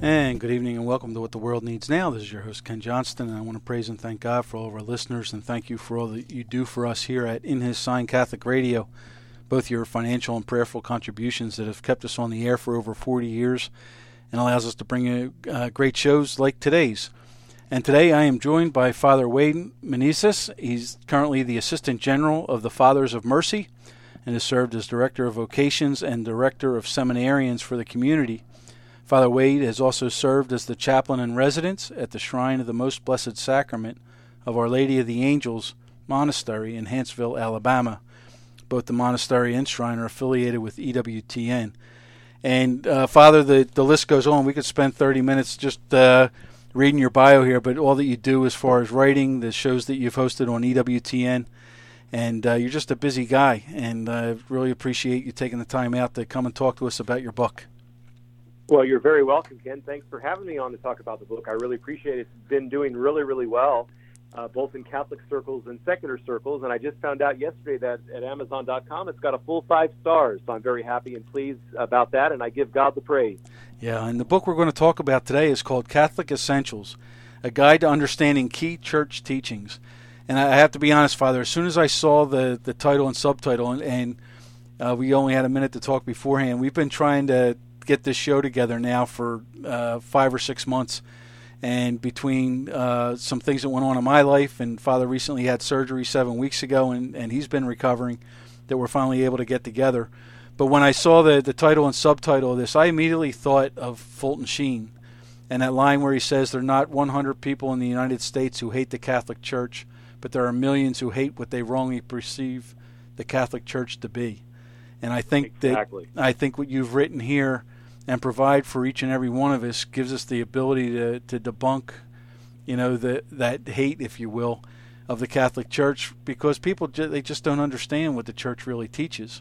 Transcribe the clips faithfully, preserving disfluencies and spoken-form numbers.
And good evening and welcome to What the World Needs Now. This is your host, Ken Johnston, and I want to praise and thank God for all of our listeners, and thank you for all that you do for us here at In His Sign Catholic Radio, both your financial and prayerful contributions that have kept us on the air for over forty years and allows us to bring you uh, great shows like today's. And today I am joined by Father Wade Meneses. He's currently the Assistant General of the Fathers of Mercy and has served as Director of Vocations and Director of Seminarians for the community. Father Wade has also served as the chaplain in residence at the Shrine of the Most Blessed Sacrament of Our Lady of the Angels Monastery in Huntsville, Alabama. Both the monastery and shrine are affiliated with E W T N. And, uh, Father, the, the list goes on. We could spend thirty minutes just uh, reading your bio here, but all that you do as far as writing, the shows that you've hosted on E W T N, and uh, you're just a busy guy, and I uh, really appreciate you taking the time out to come and talk to us about your book. Well, you're very welcome, Ken. Thanks for having me on to talk about the book. I really appreciate it. It's been doing really, really well, uh, both in Catholic circles and secular circles. And I just found out yesterday that at Amazon dot com it's got a full five stars. So I'm very happy and pleased about that, and I give God the praise. Yeah, and the book we're going to talk about today is called Catholic Essentials, A Guide to Understanding Key Church Teachings. And I have to be honest, Father, as soon as I saw the, the title and subtitle, and, and uh, we only had a minute to talk beforehand, we've been trying to get this show together now for uh, five or six months, and between uh, some things that went on in my life, and Father recently had surgery seven weeks ago, and, and he's been recovering, that we're finally able to get together. But when I saw the, the title and subtitle of this, I immediately thought of Fulton Sheen and that line where he says there are not one hundred people in the United States who hate the Catholic Church, but there are millions who hate what they wrongly perceive the Catholic Church to be. And I think exactly. that I think what you've written here and provide for each and every one of us gives us the ability to, to debunk, you know, the, that hate, if you will, of the Catholic Church, because people ju- they just don't understand what the Church really teaches.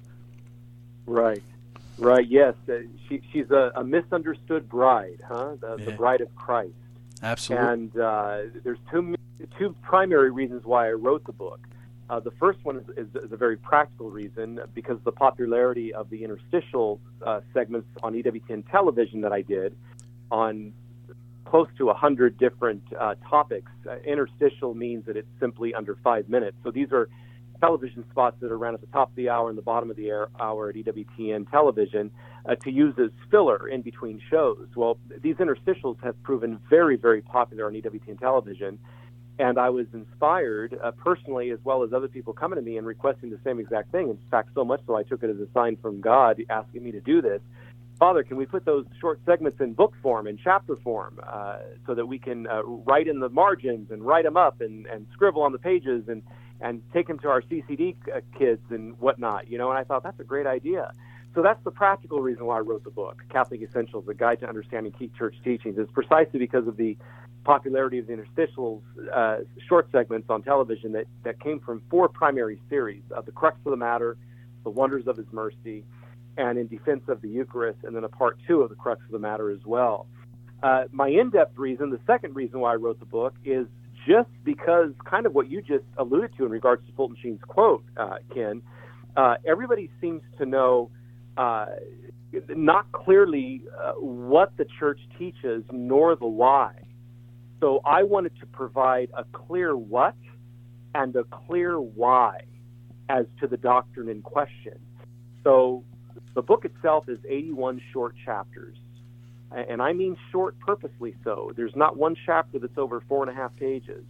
Right, right. Yes, uh, she, she's a, a misunderstood bride, huh? The, yeah. the bride of Christ. Absolutely. And uh, there's two two primary reasons why I wrote the book. Uh, the first one is, is, is a very practical reason, because of the popularity of the interstitial uh, segments on E W T N television that I did on close to one hundred different uh, topics. Uh, interstitial means that it's simply under five minutes. So these are television spots that are around at the top of the hour and the bottom of the air, hour at E W T N television uh, to use as filler in between shows. Well, these interstitials have proven very, very popular on E W T N television. And I was inspired uh, personally, as well as other people coming to me and requesting the same exact thing. In fact, so much so I took it as a sign from God asking me to do this. Father, can we put those short segments in book form, in chapter form, uh, so that we can uh, write in the margins and write them up and, and scribble on the pages and, and take them to our C C D uh, kids and whatnot, you know? And I thought, that's a great idea. So that's the practical reason why I wrote the book, Catholic Essentials, A Guide to Understanding Key Church Teachings. It's precisely because of the popularity of the interstitials, uh, short segments on television that, that came from four primary series, uh, The Crux of the Matter, The Wonders of His Mercy, and In Defense of the Eucharist, and then a part two of The Crux of the Matter as well. Uh, my in-depth reason, the second reason why I wrote the book, is just because kind of what you just alluded to in regards to Fulton Sheen's quote, uh, Ken. Uh, everybody seems to know uh, not clearly uh, what the Church teaches, nor the why. So I wanted to provide a clear what and a clear why as to the doctrine in question. So the book itself is eighty-one short chapters, and I mean short purposely so. There's not one chapter that's over four and a half pages.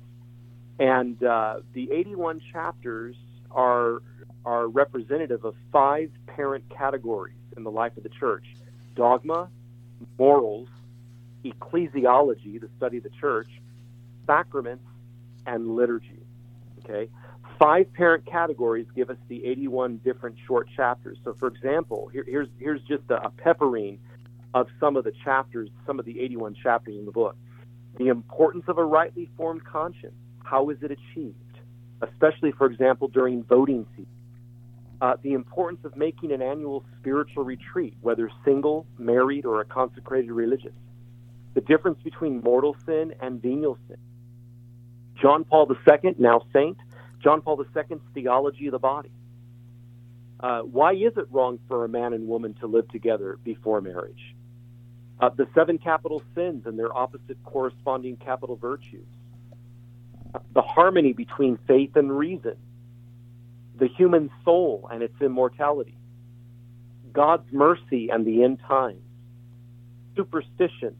And uh, the eighty-one chapters are, are representative of five parent categories in the life of the Church: dogma, morals, ecclesiology, the study of the Church, sacraments, and liturgy. Okay, five parent categories give us the eighty-one different short chapters. So, for example, here, here's here's just a, a peppering of some of the chapters, some of the eighty-one chapters in the book. The importance of a rightly formed conscience. How is it achieved? Especially, for example, during voting season. Uh, the importance of making an annual spiritual retreat, whether single, married, or a consecrated religious. The difference between mortal sin and venial sin. John Paul the Second, now saint, John Paul the Second's theology of the body. Uh, why is it wrong for a man and woman to live together before marriage? Uh, the seven capital sins and their opposite corresponding capital virtues. Uh, the harmony between faith and reason. The human soul and its immortality. God's mercy and the end times. Superstition.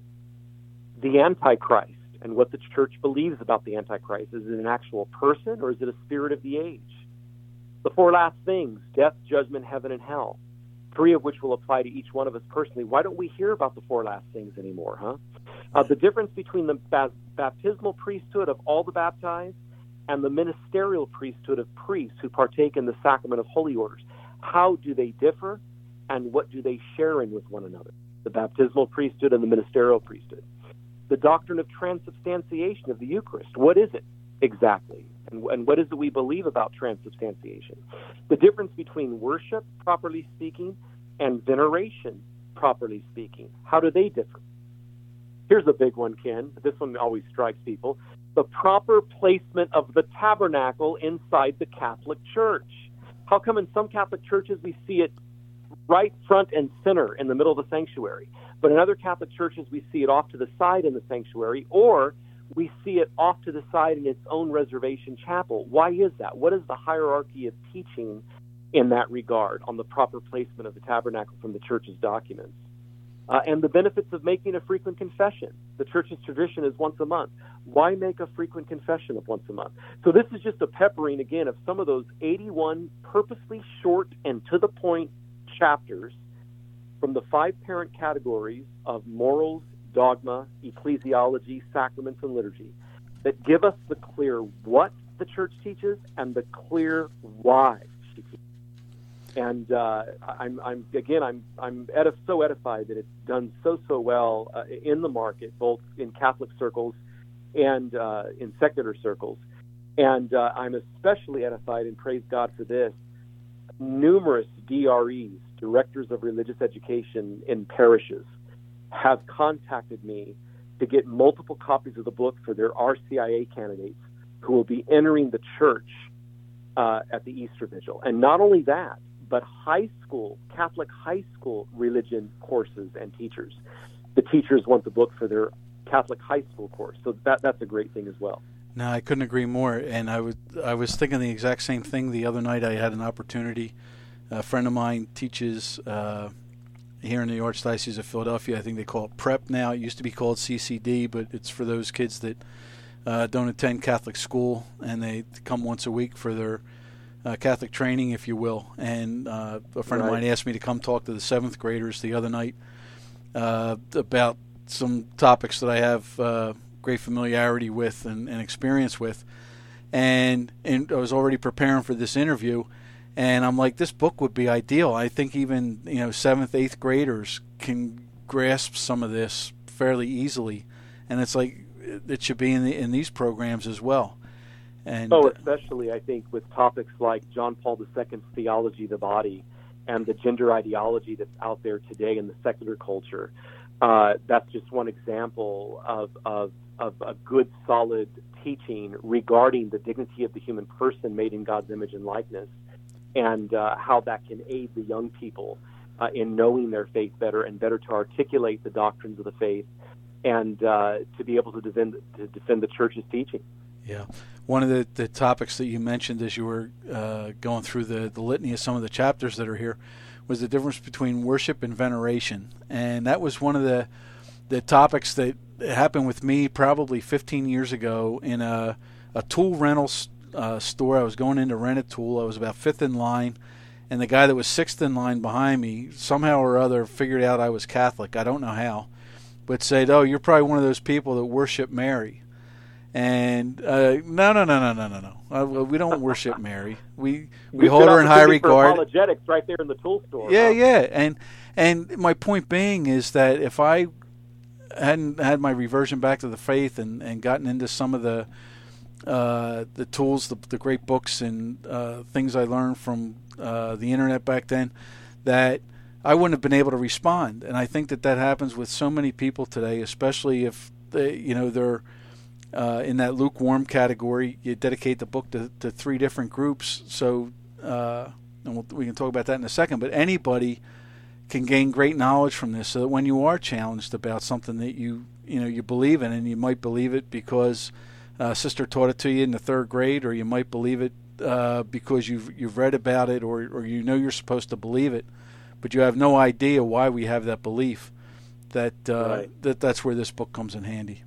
The Antichrist and what the church believes about the Antichrist. Is it an actual person or is it a spirit of the age? The four last things, death, judgment, heaven, and hell, three of which will apply to each one of us personally. Why don't we hear about the four last things anymore, huh? Uh, the difference between the ba- baptismal priesthood of all the baptized and the ministerial priesthood of priests who partake in the sacrament of holy orders. How do they differ, and what do they share in with one another? The baptismal priesthood and the ministerial priesthood. The doctrine of transubstantiation of the Eucharist. What is it exactly? And, and what is it we believe about transubstantiation? The difference between worship, properly speaking, and veneration, properly speaking. How do they differ? Here's a big one, Ken. This one always strikes people. The proper placement of the tabernacle inside the Catholic Church. How come in some Catholic churches we see it right front and center in the middle of the sanctuary, but in other Catholic churches we see it off to the side in the sanctuary, or we see it off to the side in its own reservation chapel? Why is that? What is the hierarchy of teaching in that regard on the proper placement of the tabernacle from the church's documents? Uh, and the benefits of making a frequent confession. The church's tradition is once a month. Why make a frequent confession of once a month? So this is just a peppering, again, of some of those eighty-one purposely short and to-the-point chapters from the five parent categories of morals, dogma, ecclesiology, sacraments, and liturgy that give us the clear what the church teaches and the clear why she teaches. And uh, I'm, I'm again, I'm, I'm edif- so edified that it's done so, so well uh, in the market, both in Catholic circles and uh, in secular circles. And uh, I'm especially edified, and praise God for this, numerous D R Es, directors of religious education in parishes, have contacted me to get multiple copies of the book for their R C I A candidates who will be entering the church uh, at the Easter Vigil. And not only that, but high school, Catholic high school religion courses and teachers. The teachers want the book for their Catholic high school course. So that that's a great thing as well. No, I couldn't agree more. And I would, I was thinking the exact same thing the other night. I had an opportunity. A friend of mine teaches uh, here in the Archdiocese of Philadelphia. I think they call it PrEP now. It used to be called C C D, but it's for those kids that uh, don't attend Catholic school, and they come once a week for their uh, Catholic training, if you will. And uh, a friend right. of mine asked me to come talk to the seventh graders the other night uh, about some topics that I have uh, great familiarity with and, and experience with. And, and I was already preparing for this interview, and I'm like, this book would be ideal. I think even, you know, seventh, eighth graders can grasp some of this fairly easily, and it's like it should be in the, in these programs as well. And oh, especially I think with topics like John Paul the Second's theology of the body and the gender ideology that's out there today in the secular culture. Uh, that's just one example of, of of a good, solid teaching regarding the dignity of the human person made in God's image and likeness, and uh, how that can aid the young people uh, in knowing their faith better and better to articulate the doctrines of the faith and uh, to be able to defend, to defend the church's teaching. Yeah. One of the, the topics that you mentioned as you were uh, going through the, the litany of some of the chapters that are here was the difference between worship and veneration. And that was one of the the topics that happened with me probably fifteen years ago in a, a tool rental uh, store. I was going in to rent a tool. I was about fifth in line, and the guy that was sixth in line behind me somehow or other figured out I was Catholic. I don't know how, but said, "Oh, you're probably one of those people that worship Mary." And uh, no, no, no, no, no, no, no. Uh, we don't worship Mary. We we hold her in high regard. Apologetics right there in the tool store. Yeah, huh? yeah. And and my point being is that if I hadn't had my reversion back to the faith and, and gotten into some of the uh, the tools, the, the great books and uh, things I learned from uh, the internet back then, that I wouldn't have been able to respond. And I think that that happens with so many people today, especially if they, you know, they're Uh, in that lukewarm category. You dedicate the book to, to three different groups. So, uh, and we'll, we can talk about that in a second, but anybody can gain great knowledge from this, so that when you are challenged about something that you you know you believe in, and you might believe it because uh, sister taught it to you in the third grade, or you might believe it uh, because you've you've read about it, or or you know you're supposed to believe it, but you have no idea why we have that belief. That uh, right. that that's where this book comes in handy.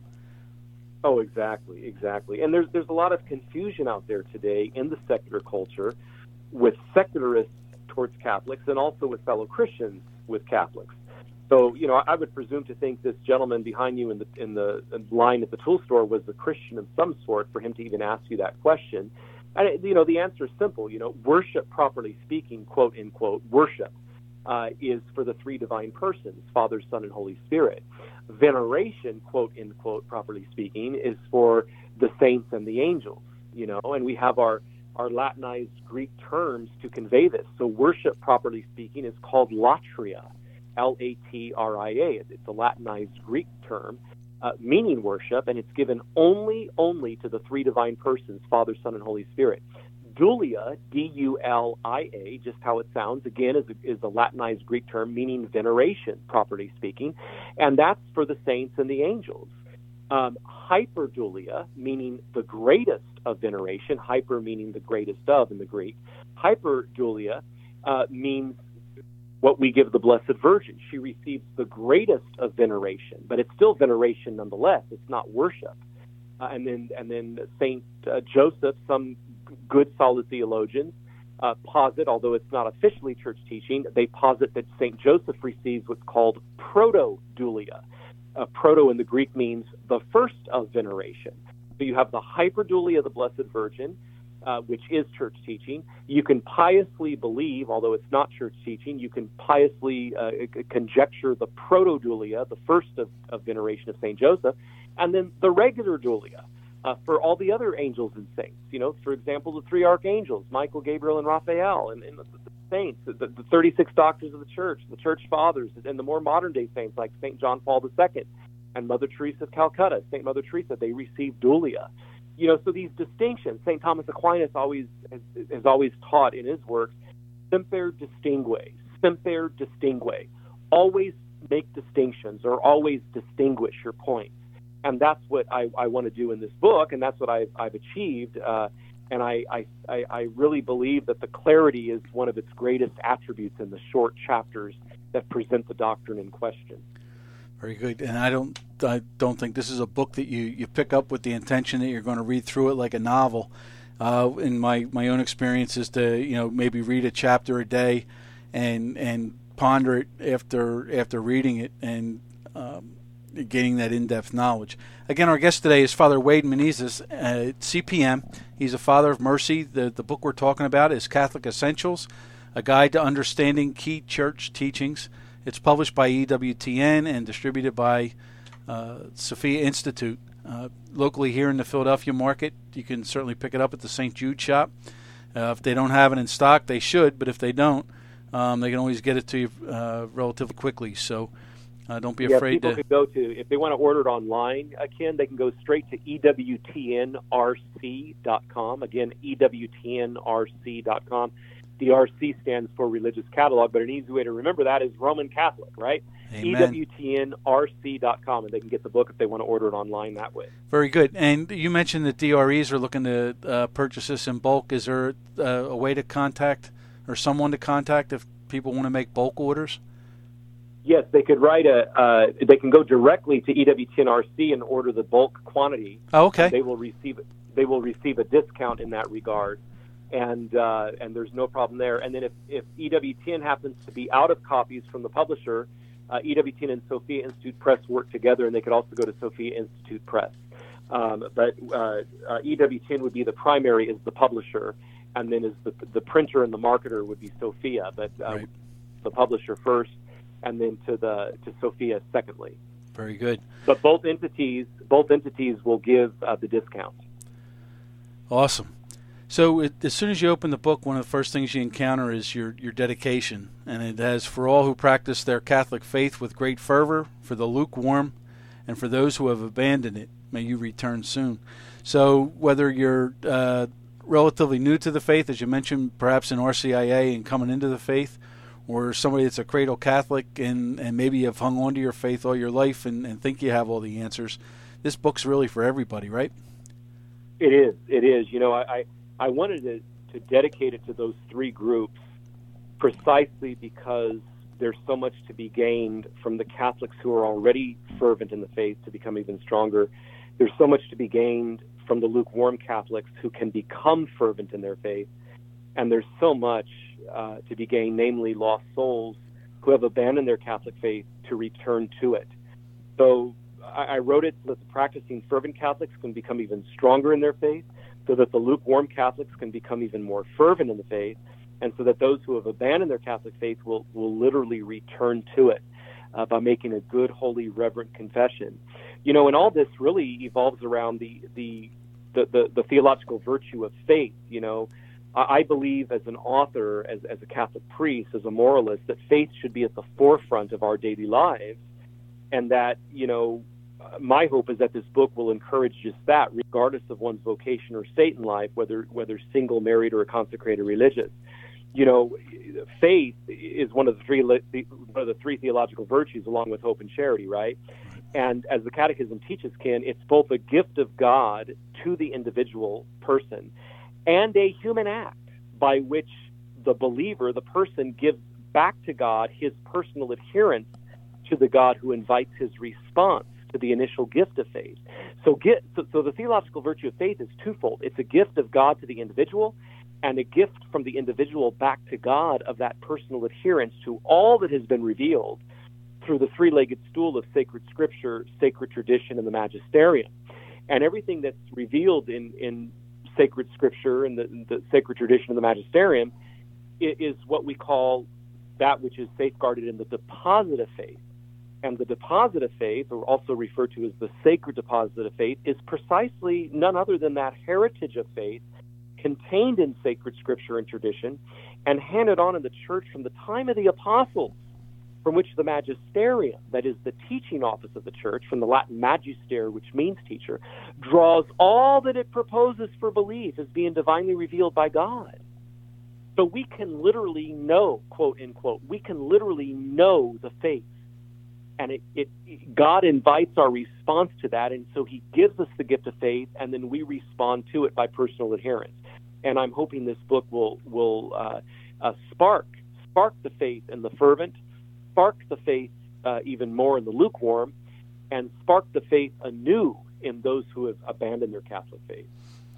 Oh, exactly, exactly. And there's there's a lot of confusion out there today in the secular culture with secularists towards Catholics, and also with fellow Christians with Catholics. So, you know, I would presume to think this gentleman behind you in the in the line at the tool store was a Christian of some sort for him to even ask you that question. And, you know, the answer is simple. You know, worship, properly speaking, quote, unquote, worship, uh, is for the three divine persons, Father, Son, and Holy Spirit. Veneration, quote, unquote, properly speaking, is for the saints and the angels, you know, and we have our our Latinized Greek terms to convey this. So worship, properly speaking, is called latria, L A T R I A. It's a Latinized Greek term uh, meaning worship, and it's given only, only to the three divine persons, Father, Son, and Holy Spirit. Dulia, D U L I A, just how it sounds, again, is a, is a Latinized Greek term meaning veneration, properly speaking, and that's for the saints and the angels. Um, hyperdulia, meaning the greatest of veneration, hyper meaning the greatest of in the Greek, hyperdulia uh, means what we give the Blessed Virgin. She receives the greatest of veneration, but it's still veneration nonetheless. It's not worship. Uh, and then, and then Saint uh, Joseph, some good solid theologians uh, posit, although it's not officially church teaching, they posit that Saint Joseph receives what's called proto-dulia. Uh, proto in the Greek means the first of veneration. So you have the hyperdulia of the Blessed Virgin, uh, which is church teaching. You can piously believe, although it's not church teaching, you can piously uh, conjecture the proto-dulia, the first of, of veneration of Saint Joseph, and then the regular dulia uh, for all the other angels and saints. You know, for example, the three archangels, Michael, Gabriel, and Raphael, and, and the, the saints, the, the thirty-six doctors of the church, the church fathers, and the more modern-day saints like Saint John Paul the Second and Mother Teresa of Calcutta, Saint Mother Teresa, they received dulia. You know, so these distinctions, Saint Thomas Aquinas always has, has always taught in his works, semper distingue, semper distingue. Always make distinctions, or always distinguish your points. And that's what I, I want to do in this book, and that's what I've, I've achieved. Uh, and I, I, I really believe that the clarity is one of its greatest attributes in the short chapters that present the doctrine in question. Very good. And I don't I don't think this is a book that you, you pick up with the intention that you're going to read through it like a novel. Uh, in my, my own experience is to, you know, maybe read a chapter a day and and ponder it after after reading it and um, gaining that in-depth knowledge. Again, our guest today is Father Wade Menezes, uh, C P M. He's a Father of Mercy. The, the book we're talking about is Catholic Essentials, A Guide to Understanding Key Church Teachings. It's published by E W T N and distributed by uh, Sophia Institute. Uh, locally here in the Philadelphia market, you can certainly pick it up at the Saint Jude shop. Uh, if they don't have it in stock, they should, but if they don't, um, they can always get it to you uh, relatively quickly. So uh, don't be yeah, afraid people to... Can go to, if they want to order it online, uh, Ken, they can go straight to E W T N R C dot com. Again, E W T N R C dot com. The R C stands for Religious Catalog, but an easy way to remember that is Roman Catholic, right? Amen. E W T N R C dot com, and they can get the book if they want to order it online that way. Very good. And you mentioned that D R Es are looking to uh, purchase this in bulk. Is there uh, a way to contact or someone to contact if people want to make bulk orders? Yes, they could write a. Uh, they can go directly to E W T N R C and order the bulk quantity. Oh, okay. They will receive. They will receive a discount in that regard. And uh, and there's no problem there. And then if, if E W T N happens to be out of copies from the publisher, uh, E W T N and Sophia Institute Press work together, and they could also go to Sophia Institute Press. Um, but uh, uh, E W T N would be the primary as the publisher, and then as the the printer and the marketer would be Sophia, but uh, right. the publisher first, and then to the to Sophia secondly. Very good. But both entities both entities will give uh, the discount. Awesome. So it, as soon as you open the book, one of the first things you encounter is your, your dedication. And it has, for all who practice their Catholic faith with great fervor, for the lukewarm, and for those who have abandoned it, may you return soon. So whether you're uh, relatively new to the faith, as you mentioned, perhaps in R C I A and coming into the faith, or somebody that's a cradle Catholic and, and maybe you've hung on to your faith all your life and, and think you have all the answers, this book's really for everybody, right? It is. It is. You know, I, I wanted to, to dedicate it to those three groups precisely because there's so much to be gained from the Catholics who are already fervent in the faith to become even stronger. There's so much to be gained from the lukewarm Catholics who can become fervent in their faith. And there's so much uh, to be gained, namely lost souls who have abandoned their Catholic faith to return to it. So I, I wrote it so that the practicing fervent Catholics can become even stronger in their faith, so that the lukewarm Catholics can become even more fervent in the faith, and so that those who have abandoned their Catholic faith will, will literally return to it uh, by making a good, holy, reverent confession. You know, and all this really evolves around the the the, the, the theological virtue of faith. You know, I, I believe as an author, as, as a Catholic priest, as a moralist, that faith should be at the forefront of our daily lives, and that, you know, my hope is that this book will encourage just that, regardless of one's vocation or state in life, whether whether single, married, or a consecrated religious. You know, faith is one of the three one of the three theological virtues, along with hope and charity, right? And as the Catechism teaches, Ken, it's both a gift of God to the individual person and a human act by which the believer, the person, gives back to God his personal adherence to the God who invites his response to the initial gift of faith. So, get, so, so the theological virtue of faith is twofold. It's a gift of God to the individual, and a gift from the individual back to God of that personal adherence to all that has been revealed through the three-legged stool of sacred scripture, sacred tradition, and the magisterium. And everything that's revealed in, in sacred scripture and the, the sacred tradition and the magisterium is, is what we call that which is safeguarded in the deposit of faith. And the deposit of faith, or also referred to as the sacred deposit of faith, is precisely none other than that heritage of faith contained in sacred scripture and tradition and handed on in the church from the time of the apostles, from which the magisterium, that is the teaching office of the church, from the Latin magister, which means teacher, draws all that it proposes for belief as being divinely revealed by God. So we can literally know, quote, unquote, we can literally know the faith. And it, it, God invites our response to that, and so he gives us the gift of faith, and then we respond to it by personal adherence. And I'm hoping this book will will uh, uh, spark spark the faith in the fervent, spark the faith uh, even more in the lukewarm, and spark the faith anew in those who have abandoned their Catholic faith.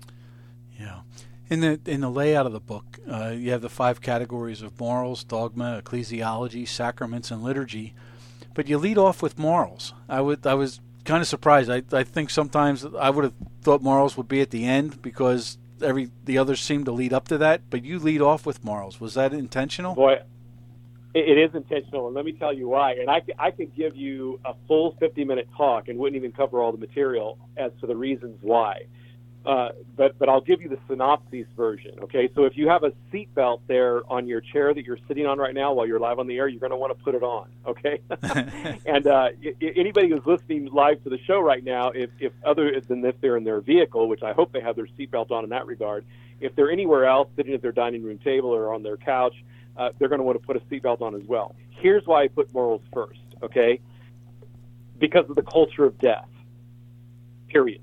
Yeah. In the in the layout of the book, uh, you have the five categories of morals, dogma, ecclesiology, sacraments, and liturgy. But you lead off with morals. I would I was kind of surprised. I I think sometimes I would have thought morals would be at the end because every the others seem to lead up to that. But you lead off with morals. Was that intentional? Boy, it, it is intentional, and let me tell you why. And I I could give you a full fifty minute talk and wouldn't even cover all the material as to the reasons why. Uh, but but I'll give you the synopsis version, okay? So if you have a seatbelt there on your chair that you're sitting on right now while you're live on the air, you're going to want to put it on, okay? And uh, I- anybody who's listening live to the show right now, if, if other than if they're in their vehicle, which I hope they have their seatbelt on in that regard, if they're anywhere else, sitting at their dining room table or on their couch, uh, they're going to want to put a seatbelt on as well. Here's why I put morals first, okay? Because of the culture of death, period.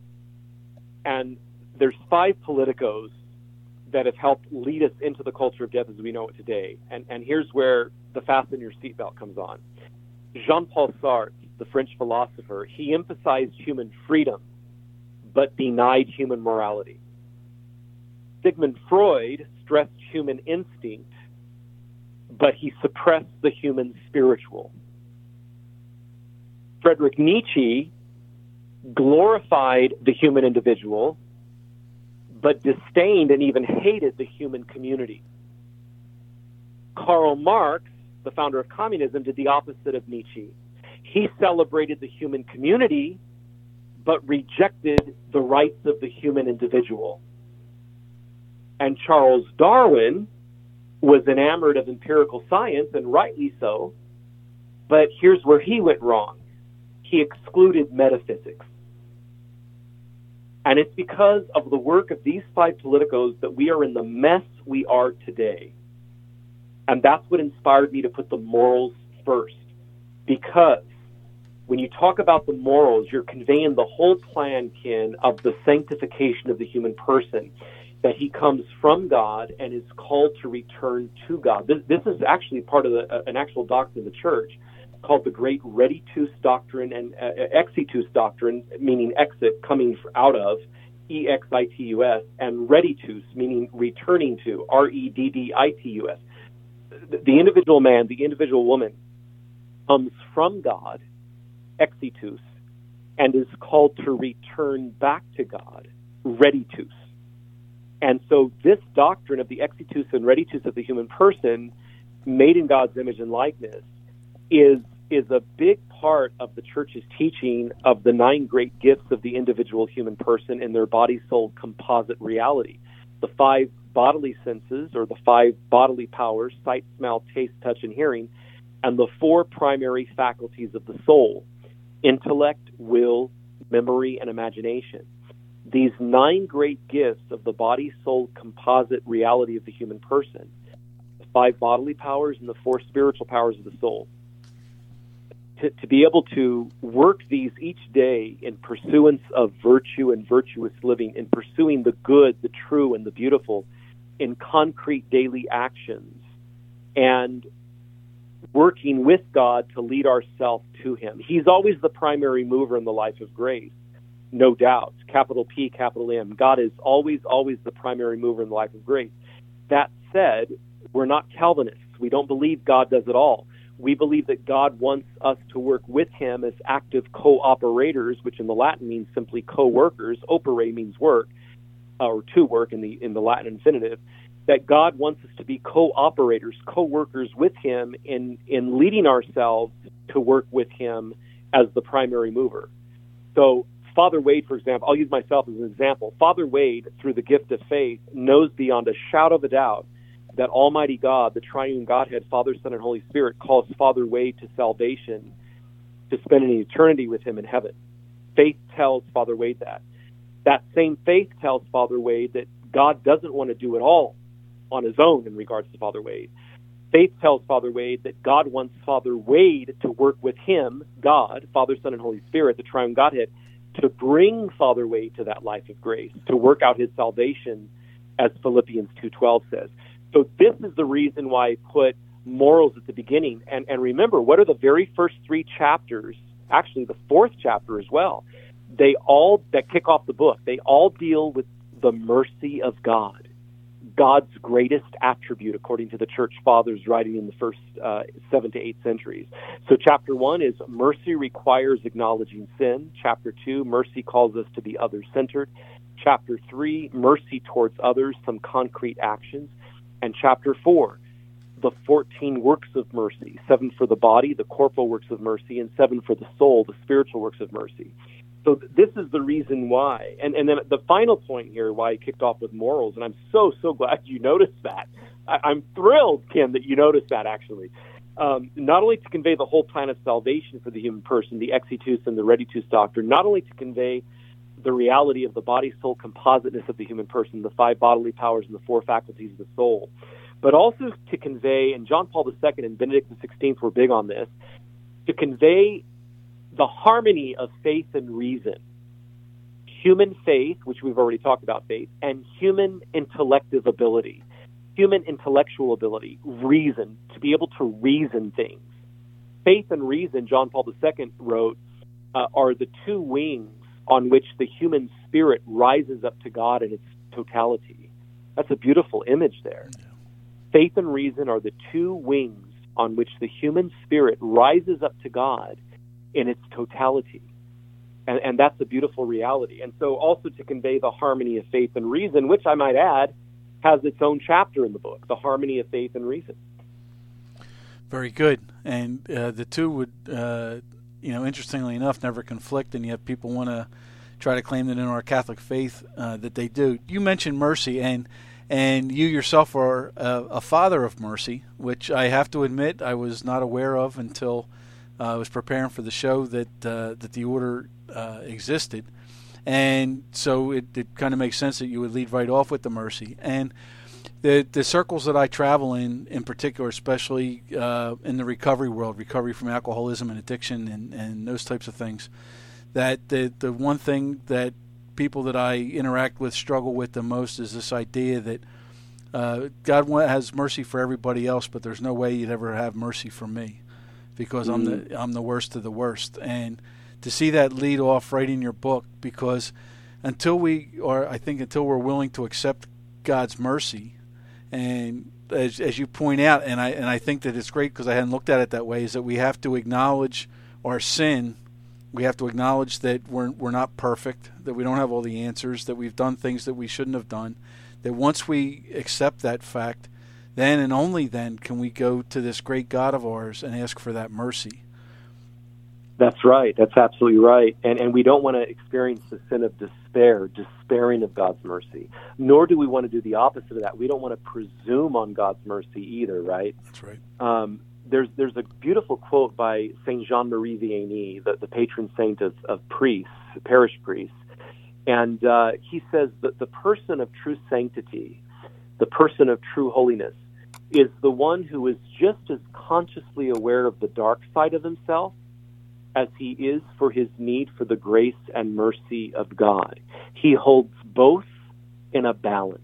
And there's five politicos that have helped lead us into the culture of death as we know it today. And, and here's where the fasten your seatbelt comes on. Jean-Paul Sartre, the French philosopher, he emphasized human freedom, but denied human morality. Sigmund Freud stressed human instinct, but he suppressed the human spiritual. Friedrich Nietzsche glorified the human individual, but disdained and even hated the human community. Karl Marx, the founder of communism, did the opposite of Nietzsche. He celebrated the human community, but rejected the rights of the human individual. And Charles Darwin was enamored of empirical science, and rightly so, but here's where he went wrong. He excluded metaphysics. And it's because of the work of these five politicos that we are in the mess we are today. And that's what inspired me to put the morals first. Because when you talk about the morals, you're conveying the whole plan, Ken, of the sanctification of the human person, that he comes from God and is called to return to God. This, this is actually part of the, uh, an actual doctrine of the church called the Great Reditus Doctrine and uh, Exitus Doctrine, meaning exit, coming out of, E X I T U S, and Reditus, meaning returning to, R E D D I T U S. The, the individual man, the individual woman, comes from God, Exitus, and is called to return back to God, Reditus. And so this doctrine of the exitus and reditus of the human person, made in God's image and likeness, is is a big part of the church's teaching of the nine great gifts of the individual human person in their body-soul composite reality. The five bodily senses, or the five bodily powers, sight, smell, taste, touch, and hearing, and the four primary faculties of the soul, intellect, will, memory, and imagination. These nine great gifts of the body-soul composite reality of the human person, the five bodily powers and the four spiritual powers of the soul, to, to be able to work these each day in pursuance of virtue and virtuous living, in pursuing the good, the true, and the beautiful in concrete daily actions, and working with God to lead ourselves to Him. He's always the primary mover in the life of grace. No doubt, capital P, capital M. God is always, always the primary mover in the life of grace. That said, we're not Calvinists. We don't believe God does it all. We believe that God wants us to work with Him as active co-operators, which in the Latin means simply co-workers. Opere means work, or to work in the in the Latin infinitive. That God wants us to be co-operators, co-workers with Him in, in leading ourselves to work with Him as the primary mover. So Father Wade, for example, I'll use myself as an example. Father Wade, through the gift of faith, knows beyond a shadow of a doubt that Almighty God, the triune Godhead, Father, Son, and Holy Spirit, calls Father Wade to salvation, to spend an eternity with Him in heaven. Faith tells Father Wade that. That same faith tells Father Wade that God doesn't want to do it all on His own in regards to Father Wade. Faith tells Father Wade that God wants Father Wade to work with Him, God, Father, Son, and Holy Spirit, the triune Godhead, to bring Father Wade to that life of grace, to work out his salvation, as Philippians two twelve says. So this is the reason why I put morals at the beginning. And, and remember, what are the very first three chapters, actually the fourth chapter as well, they all, that kick off the book, they all deal with the mercy of God, God's greatest attribute, according to the church fathers writing in the first uh, seven to eight centuries. So chapter one is mercy requires acknowledging sin. Chapter two, mercy calls us to be other-centered. Chapter three, mercy towards others, some concrete actions. And chapter four, the fourteen works of mercy, seven for the body, the corporal works of mercy, and seven for the soul, the spiritual works of mercy. So this is the reason why. And and then the final point here, why I kicked off with morals, and I'm so, so glad you noticed that. I, I'm thrilled, Ken, that you noticed that, actually. Um, not only to convey the whole plan of salvation for the human person, the exitus and the reditus doctrine, not only to convey the reality of the body-soul compositeness of the human person, the five bodily powers and the four faculties of the soul, but also to convey, and John Paul the Second and Benedict the Sixteenth were big on this, to convey the harmony of faith and reason. Human faith, which we've already talked about faith, and human intellective ability, human intellectual ability, reason, to be able to reason things. Faith and reason, John Paul the Second wrote, uh, are the two wings on which the human spirit rises up to God in its totality. That's a beautiful image there. Yeah. Faith and reason are the two wings on which the human spirit rises up to God in its totality. And, and that's a beautiful reality. And so also to convey the harmony of faith and reason, which I might add has its own chapter in the book, the harmony of faith and reason. Very good. And uh, the two would, uh, you know, interestingly enough, never conflict, and yet people want to try to claim that in our Catholic faith uh, that they do. You mentioned mercy, and and you yourself are a, a father of mercy, which I have to admit I was not aware of until uh, I was preparing for the show that uh, that the order uh, existed. And so it, it kind of makes sense that you would lead right off with the mercy. And the the circles that I travel in, in particular, especially uh, in the recovery world, recovery from alcoholism and addiction and, and those types of things, that the the one thing that people that I interact with struggle with the most is this idea that uh, God has mercy for everybody else, but there's no way you'd ever have mercy for me, because mm-hmm. I'm the I'm the worst of the worst. And to see that lead off right in your book, because until we, or I think until we're willing to accept God's mercy, and as as you point out, and I and I think that it's great because I hadn't looked at it that way, is that we have to acknowledge our sin. We have to acknowledge that we're we're not perfect, that we don't have all the answers, that we've done things that we shouldn't have done. That once we accept that fact, then and only then can we go to this great God of ours and ask for that mercy. That's right. That's absolutely right. And and we don't want to experience the sin of despair, despairing of God's mercy. Nor do we want to do the opposite of that. We don't want to presume on God's mercy either, right? That's right. Um, there's there's a beautiful quote by Saint Jean-Marie Vianney, the, the patron saint of, of priests, parish priests. And uh, he says that the person of true sanctity, the person of true holiness, is the one who is just as consciously aware of the dark side of himself as he is for his need for the grace and mercy of God. He holds both in a balance.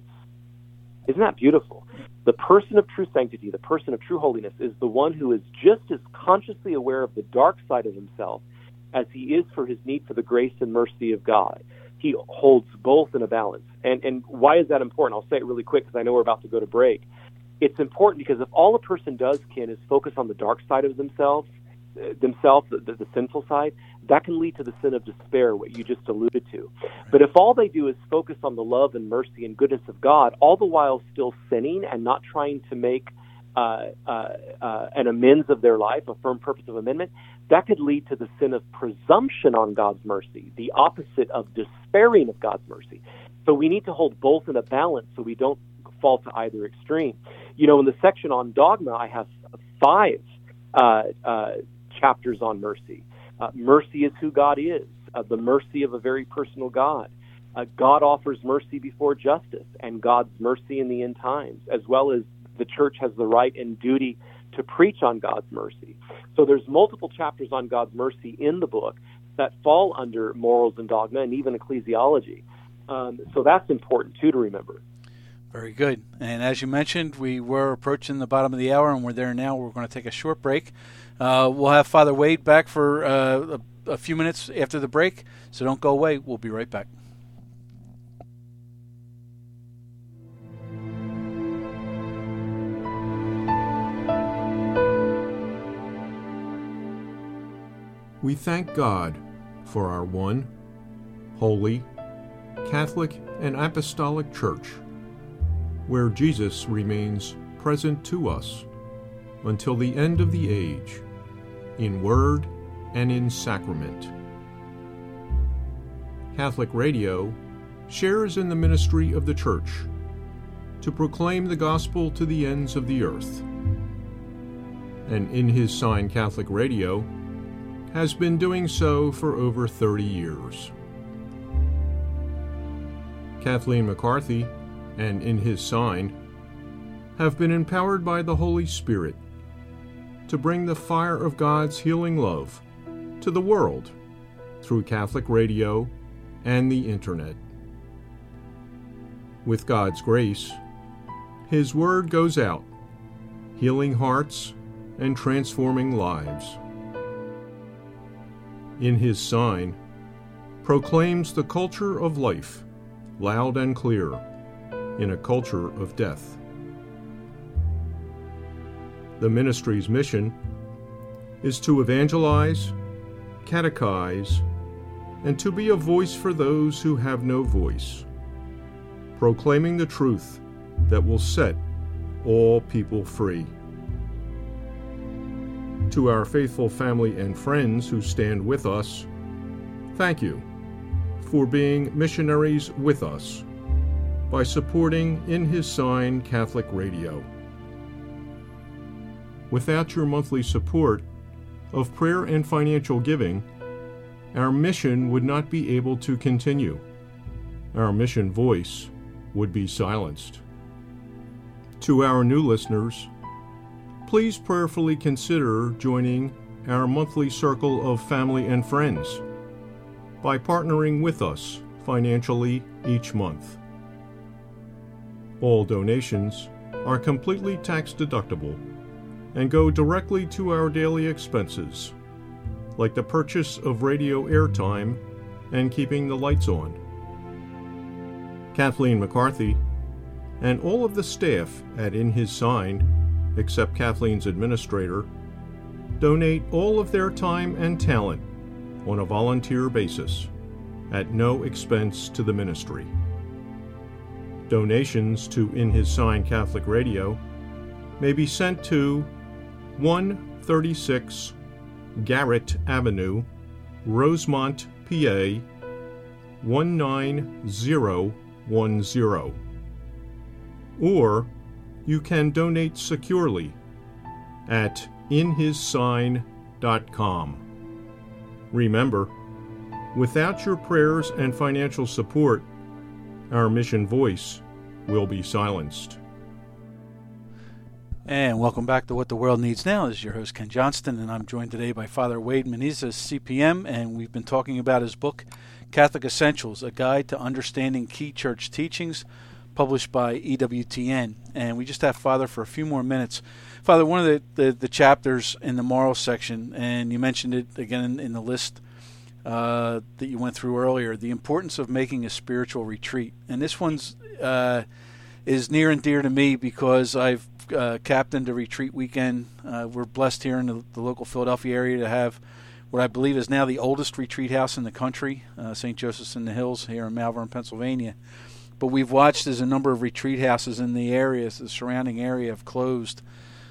Isn't that beautiful? The person of true sanctity, the person of true holiness, is the one who is just as consciously aware of the dark side of himself as he is for his need for the grace and mercy of God. He holds both in a balance. And and why is that important? I'll say it really quick because I know we're about to go to break. It's important because if all a person does, Ken, is focus on the dark side of themselves, themselves, the, the, the sinful side, that can lead to the sin of despair, what you just alluded to. But if all they do is focus on the love and mercy and goodness of God, all the while still sinning and not trying to make uh, uh, uh, an amends of their life, a firm purpose of amendment, that could lead to the sin of presumption on God's mercy, the opposite of despairing of God's mercy. So we need to hold both in a balance so we don't fall to either extreme. You know, in the section on dogma, I have five uh, uh, chapters on mercy. Uh, mercy is who God is, uh, the mercy of a very personal God. Uh, God offers mercy before justice and God's mercy in the end times, as well as the church has the right and duty to preach on God's mercy. So there's multiple chapters on God's mercy in the book that fall under morals and dogma and even ecclesiology. Um, so that's important, too, to remember. Very good. And as you mentioned, we were approaching the bottom of the hour, and we're there now. We're going to take a short break. Uh, we'll have Father Wade back for uh, a, a few minutes after the break, so don't go away. We'll be right back. We thank God for our one, holy, Catholic, and Apostolic Church, where Jesus remains present to us until the end of the age, in word and in sacrament. Catholic Radio shares in the ministry of the Church to proclaim the gospel to the ends of the earth. And in his sign Catholic Radio has been doing so for over thirty years. Kathleen McCarthy and In His Sign have been empowered by the Holy Spirit to bring the fire of God's healing love to the world through Catholic radio and the Internet. With God's grace, His Word goes out, healing hearts and transforming lives. In His Sign proclaims the culture of life, loud and clear, in a culture of death. The ministry's mission is to evangelize, catechize, and to be a voice for those who have no voice, proclaiming the truth that will set all people free. To our faithful family and friends who stand with us, thank you for being missionaries with us by supporting In His Sign Catholic Radio. Without your monthly support of prayer and financial giving, our mission would not be able to continue. Our mission voice would be silenced. To our new listeners, please prayerfully consider joining our monthly circle of family and friends by partnering with us financially each month. All donations are completely tax-deductible and go directly to our daily expenses, like the purchase of radio airtime and keeping the lights on. Kathleen McCarthy and all of the staff at In His Sign, except Kathleen's administrator, donate all of their time and talent on a volunteer basis at no expense to the ministry. Donations to In His Sign Catholic Radio may be sent to one thirty-six Garrett Avenue, Rosemont, P A one nine zero one zero. Or you can donate securely at in his sign dot com. Remember, without your prayers and financial support, our mission voice will be silenced. And welcome back to What the World Needs Now. This is your host, Ken Johnston, and I'm joined today by Father Wade Menezes, C P M, and we've been talking about his book, Catholic Essentials, A Guide to Understanding Key Church Teachings, published by E W T N. And we just have Father for a few more minutes. Father, one of the, the, the chapters in the moral section, and you mentioned it again in, in the list uh, that you went through earlier, the importance of making a spiritual retreat. And this one's uh, is near and dear to me because I've uh, captained a retreat weekend. Uh, we're blessed here in the, the local Philadelphia area to have what I believe is now the oldest retreat house in the country, uh, Saint Joseph's in the Hills here in Malvern, Pennsylvania. But we've watched as a number of retreat houses in the areas, the surrounding area, have closed.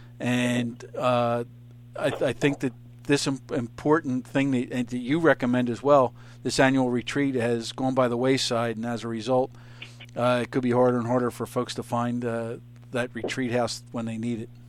And uh, I, I think that this important thing that, and that you recommend as well, this annual retreat has gone by the wayside, and as a result, uh, it could be harder and harder for folks to find uh, that retreat house when they need it.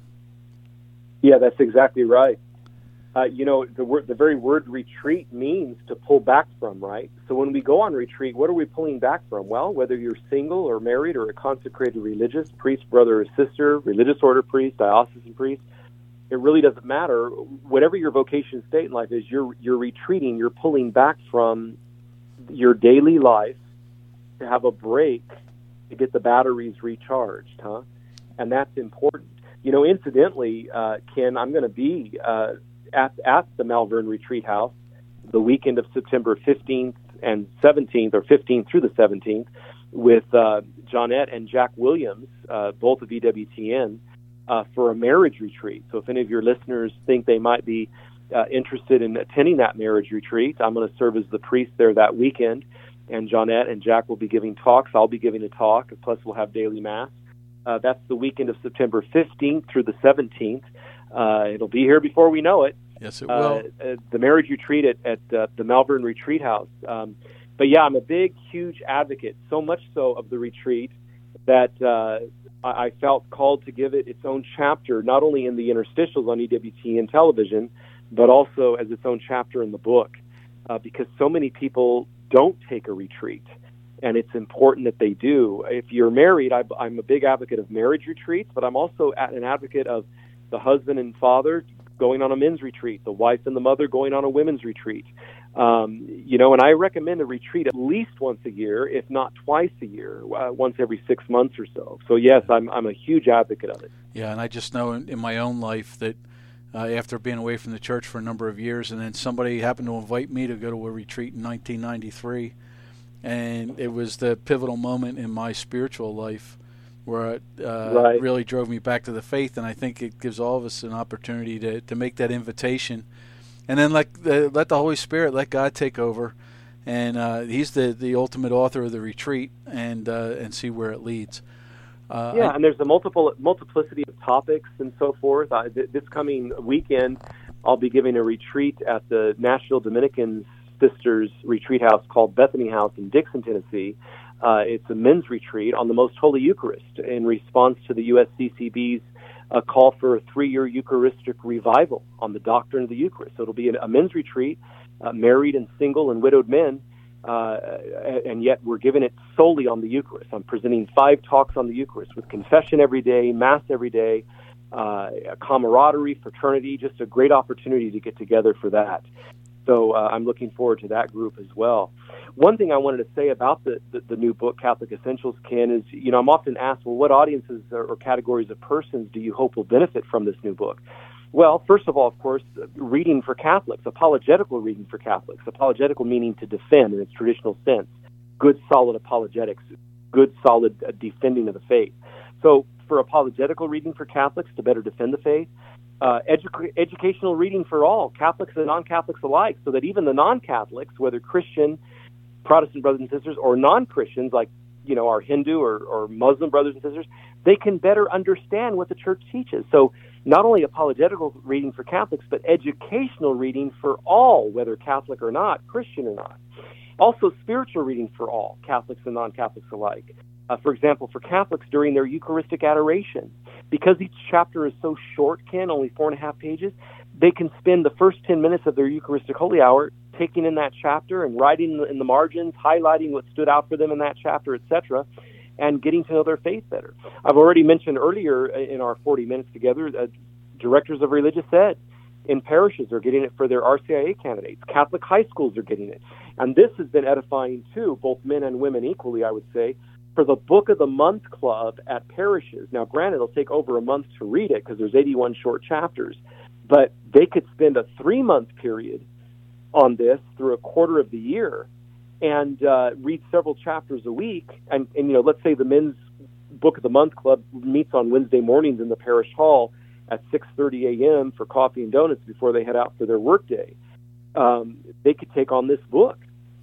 Yeah, that's exactly right. Uh, you know, the word, the very word retreat means to pull back from, right? So when we go on retreat, what are we pulling back from? Well, whether you're single or married or a consecrated religious, priest, brother or sister, religious order priest, diocesan priest, it really doesn't matter. Whatever your vocation state in life is, you're you're retreating, you're pulling back from your daily life to have a break to get the batteries recharged, huh? And that's important. You know, incidentally, uh, Ken, I'm going to be uh, at at the Malvern Retreat House the weekend of September fifteenth and seventeenth, or fifteenth through the seventeenth, with uh, Johnette and Jack Williams, uh, both of E W T N, uh, for a marriage retreat. So if any of your listeners think they might be uh, interested in attending that marriage retreat, I'm going to serve as the priest there that weekend, and Johnette and Jack will be giving talks. I'll be giving a talk, plus we'll have daily mass. Uh, that's the weekend of September fifteenth through the seventeenth. Uh, it'll be here before we know it. Yes, it will. Uh, uh, the marriage retreat at, at uh, the Malvern Retreat House. Um, but yeah, I'm a big, huge advocate, so much so of the retreat that uh, I, I felt called to give it its own chapter, not only in the interstitials on E W T N television, but also as its own chapter in the book, uh, because so many people don't take a retreat, and it's important that they do. If you're married, I, I'm a big advocate of marriage retreats, but I'm also an advocate of the husband and father going on a men's retreat, the wife and the mother going on a women's retreat. Um, you know, and I recommend a retreat at least once a year, if not twice a year, uh, once every six months or so. So yes, I'm I'm a huge advocate of it. Yeah, and I just know in, in my own life that uh, after being away from the church for a number of years, and then somebody happened to invite me to go to a retreat in nineteen ninety-three, and it was the pivotal moment in my spiritual life where it uh, right. really drove me back to the faith, and I think it gives all of us an opportunity to, to make that invitation, and then let the, let the Holy Spirit, let God take over, and uh, He's the, the ultimate author of the retreat, and uh, and see where it leads. Uh, yeah, I, and there's a multiple multiplicity of topics and so forth. Uh, th- this coming weekend, I'll be giving a retreat at the Nashville Dominican Sisters Retreat House called Bethany House in Dixon, Tennessee. Uh, it's a men's retreat on the Most Holy Eucharist in response to the U S C C B's uh, call for a three-year Eucharistic revival on the doctrine of the Eucharist. So it'll be a men's retreat, uh, married and single and widowed men uh, and yet we're giving it solely on the Eucharist. I'm presenting five talks on the Eucharist with confession every day, Mass every day, uh, camaraderie, fraternity, just a great opportunity to get together for that. So uh, I'm looking forward to that group as well. One thing I wanted to say about the, the, the new book, Catholic Essentials, Ken, is, you know, I'm often asked, well, what audiences or, or categories of persons do you hope will benefit from this new book? Well, first of all, of course, reading for Catholics, apologetical reading for Catholics, apologetical meaning to defend in its traditional sense, good, solid apologetics, good, solid uh, defending of the faith. So for apologetical reading for Catholics to better defend the faith, uh, edu- educational reading for all, Catholics and non-Catholics alike, so that even the non-Catholics, whether Christian, Protestant brothers and sisters, or non-Christians like, you know, our Hindu or, or Muslim brothers and sisters, they can better understand what the Church teaches. So not only apologetical reading for Catholics, but educational reading for all, whether Catholic or not, Christian or not. Also spiritual reading for all, Catholics and non-Catholics alike. Uh, for example, for Catholics during their Eucharistic adoration, because each chapter is so short, Ken, only four and a half pages, they can spend the first ten minutes of their Eucharistic Holy Hour taking in that chapter and writing in the margins, highlighting what stood out for them in that chapter, et cetera, and getting to know their faith better. I've already mentioned earlier in our forty minutes together, uh, directors of religious ed in parishes are getting it for their R C I A candidates. Catholic high schools are getting it. And this has been edifying too, both men and women equally, I would say, for the Book of the Month Club at parishes. Now, granted, it'll take over a month to read it because there's eighty-one short chapters, but they could spend a three-month period on this through a quarter of the year and uh, read several chapters a week. And, and, you know, let's say the Men's Book of the Month Club meets on Wednesday mornings in the parish hall at six thirty a.m. for coffee and donuts before they head out for their workday. Um, they could take on this book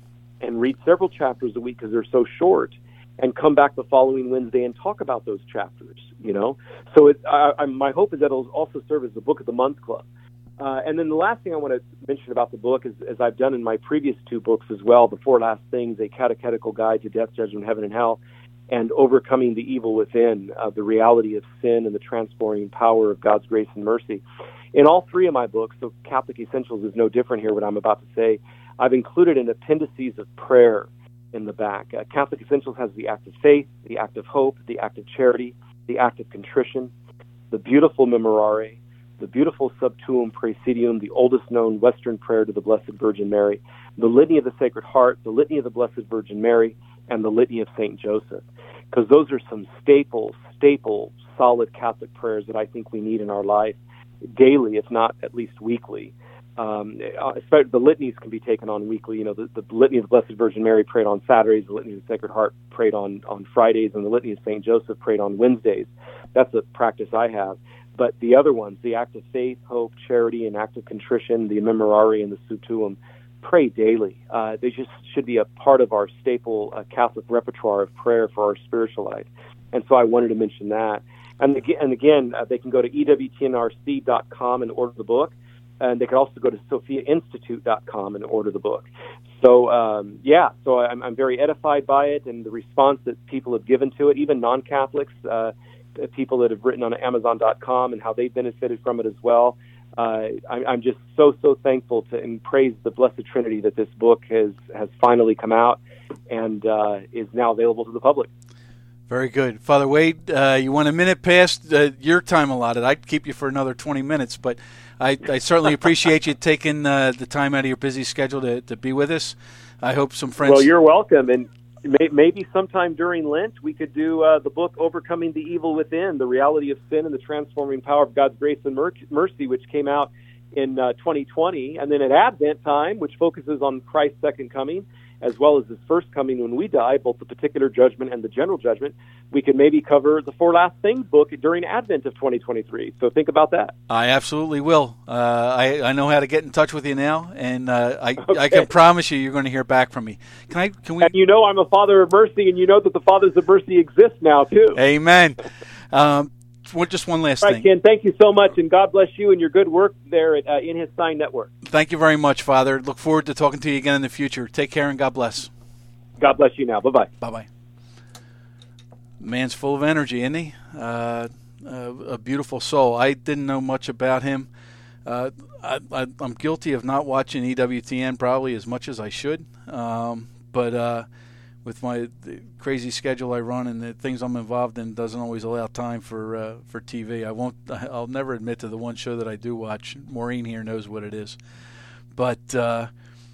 and read several chapters a week because they're so short, and come back the following Wednesday and talk about those chapters, you know? So it, I, I, my hope is that it'll also serve as the Book of the Month Club. Uh, and then the last thing I want to mention about the book is, as I've done in my previous two books as well, The Four Last Things, A Catechetical Guide to Death, Judgment, Heaven, and Hell, and Overcoming the Evil Within, uh, the reality of sin and the transforming power of God's grace and mercy. In all three of my books, so Catholic Essentials is no different here, what I'm about to say, I've included an appendices of prayer in the back. Uh, Catholic Essentials has the act of faith, the act of hope, the act of charity, the act of contrition, the beautiful Memorare, the beautiful Sub Tuum Praesidium, the oldest known Western prayer to the Blessed Virgin Mary, the Litany of the Sacred Heart, the Litany of the Blessed Virgin Mary, and the Litany of Saint Joseph. Because those are some staple, staple, solid Catholic prayers that I think we need in our life daily, if not at least weekly. Um, the litanies can be taken on weekly. You know, the, the Litany of the Blessed Virgin Mary prayed on Saturdays, the Litany of the Sacred Heart prayed on, on Fridays, and the Litany of Saint Joseph prayed on Wednesdays. That's a practice I have. But the other ones, the act of faith, hope, charity, and act of contrition, the Memorare and the Sub Tuum, pray daily. Uh, they just should be a part of our staple uh, Catholic repertoire of prayer for our spiritual life. And so I wanted to mention that. And again, and again uh, they can go to E W T N R C dot com and order the book. And they can also go to Sophia Institute dot com and order the book. So, um, yeah, so I'm, I'm very edified by it and the response that people have given to it, even non-Catholics, uh, people that have written on Amazon dot com and how they benefited from it as well. Uh, I, I'm just so, so thankful to and praise the Blessed Trinity that this book has, has finally come out and uh, is now available to the public. Very good. Father Wade, uh, you went a minute past uh, your time allotted. I'd keep you for another twenty minutes, but I, I certainly appreciate you taking uh, the time out of your busy schedule to, to be with us. I hope some friends... Well, you're welcome, and may, maybe sometime during Lent we could do uh, the book Overcoming the Evil Within, the reality of sin and the transforming power of God's grace and mercy, which came out in uh, twenty twenty, and then at Advent time, which focuses on Christ's second coming, as well as his first coming when we die, both the particular judgment and the general judgment. We could maybe cover the Four Last Things book during Advent of twenty twenty-three. So think about that. I absolutely will. Uh, I, I know how to get in touch with you now, and uh, I, okay. I can promise you you're going to hear back from me. Can I? Can we? And you know I'm a Father of mercy, and you know that the Fathers of mercy exist now, too. Amen. Um, just one last All right, thing. Ken, thank you so much, and God bless you and your good work there at uh, In His Sign Network. Thank you very much, Father. Look forward to talking to you again in the future. Take care, and God bless. God bless you now. Bye-bye. Bye-bye. Man's full of energy, isn't he? Uh, uh, a beautiful soul. I didn't know much about him. Uh, I, I, I'm guilty of not watching E W T N probably as much as I should. Um, but uh, with my the crazy schedule I run and the things I'm involved in, doesn't always allow time for uh, for T V. I won't. I'll never admit to the one show that I do watch. Maureen here knows what it is, but uh,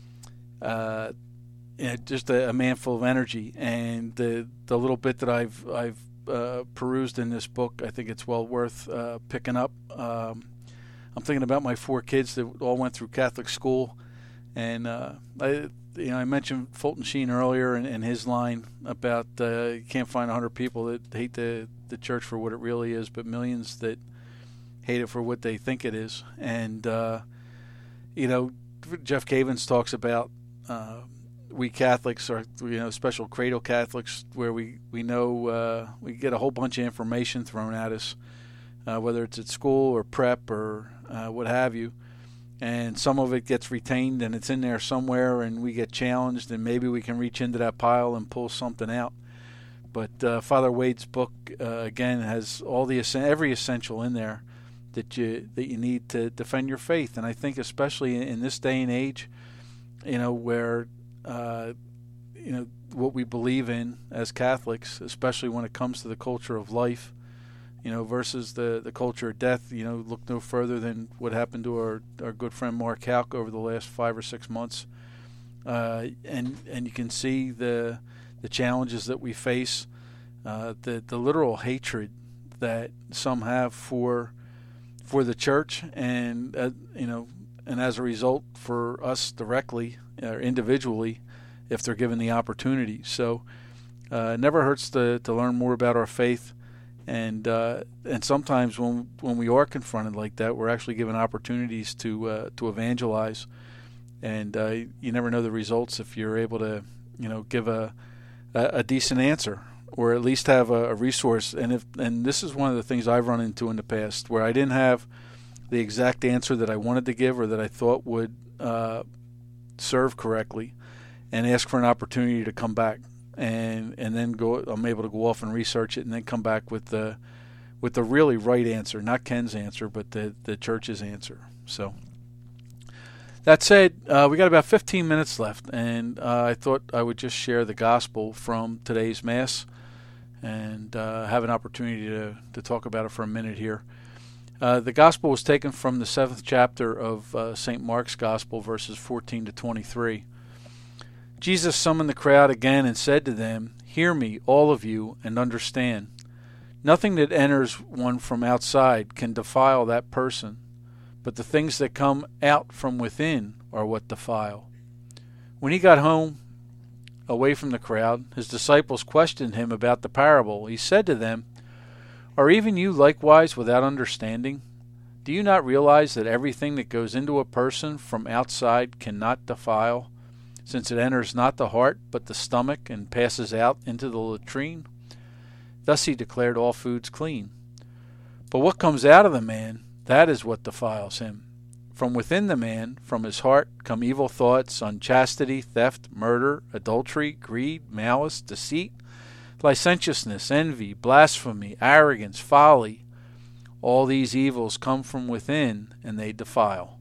uh, yeah, just a, a man full of energy, and the the little bit that I've I've uh, perused in this book, I think it's well worth uh, picking up. Um, I'm thinking about my four kids that all went through Catholic school, and uh, I, you know, I mentioned Fulton Sheen earlier and, and his line about uh, you can't find a hundred people that hate the the church for what it really is, but millions that hate it for what they think it is. And uh, you know, Jeff Cavins talks about uh, we Catholics are, you know, special cradle Catholics, where we we know uh, we get a whole bunch of information thrown at us, uh, whether it's at school or prep or uh, what have you. And some of it gets retained and it's in there somewhere, and we get challenged, and maybe we can reach into that pile and pull something out. But uh, Father Wade's book, uh, again, has all the every essential in there that you that you need to defend your faith. And I think especially in this day and age, you know, where uh, you know what we believe in as Catholics, especially when it comes to the culture of life, you know, versus the, the culture of death. You know, look no further than what happened to our, our good friend Mark Houck over the last five or six months. Uh, and and you can see the the challenges that we face, uh, the the literal hatred that some have for for the church, and uh, you know, and as a result for us directly or individually, if they're given the opportunity. So uh, it never hurts to to learn more about our faith. And uh, and sometimes when when we are confronted like that, we're actually given opportunities to uh, to evangelize, and uh, you never know the results if you're able to, you know, give a a, a decent answer, or at least have a, a resource. And if and this is one of the things I've run into in the past, where I didn't have the exact answer that I wanted to give or that I thought would uh, serve correctly, and ask for an opportunity to come back. And and then go. I'm able to go off and research it, and then come back with the with the really right answer, not Ken's answer, but the the church's answer. So that said, uh, we got about fifteen minutes left, and uh, I thought I would just share the gospel from today's Mass, and uh, have an opportunity to to talk about it for a minute here. Uh, the gospel was taken from the seventh chapter of uh, Saint Mark's Gospel, verses fourteen to twenty-three. Jesus summoned the crowd again and said to them, "Hear me, all of you, and understand. Nothing that enters one from outside can defile that person, but the things that come out from within are what defile." When he got home, away from the crowd, his disciples questioned him about the parable. He said to them, "Are even you likewise without understanding? Do you not realize that everything that goes into a person from outside cannot defile, since it enters not the heart but the stomach and passes out into the latrine?" Thus he declared all foods clean. But what comes out of the man, that is what defiles him. From within the man, from his heart, come evil thoughts, unchastity, theft, murder, adultery, greed, malice, deceit, licentiousness, envy, blasphemy, arrogance, folly. All these evils come from within, and they defile.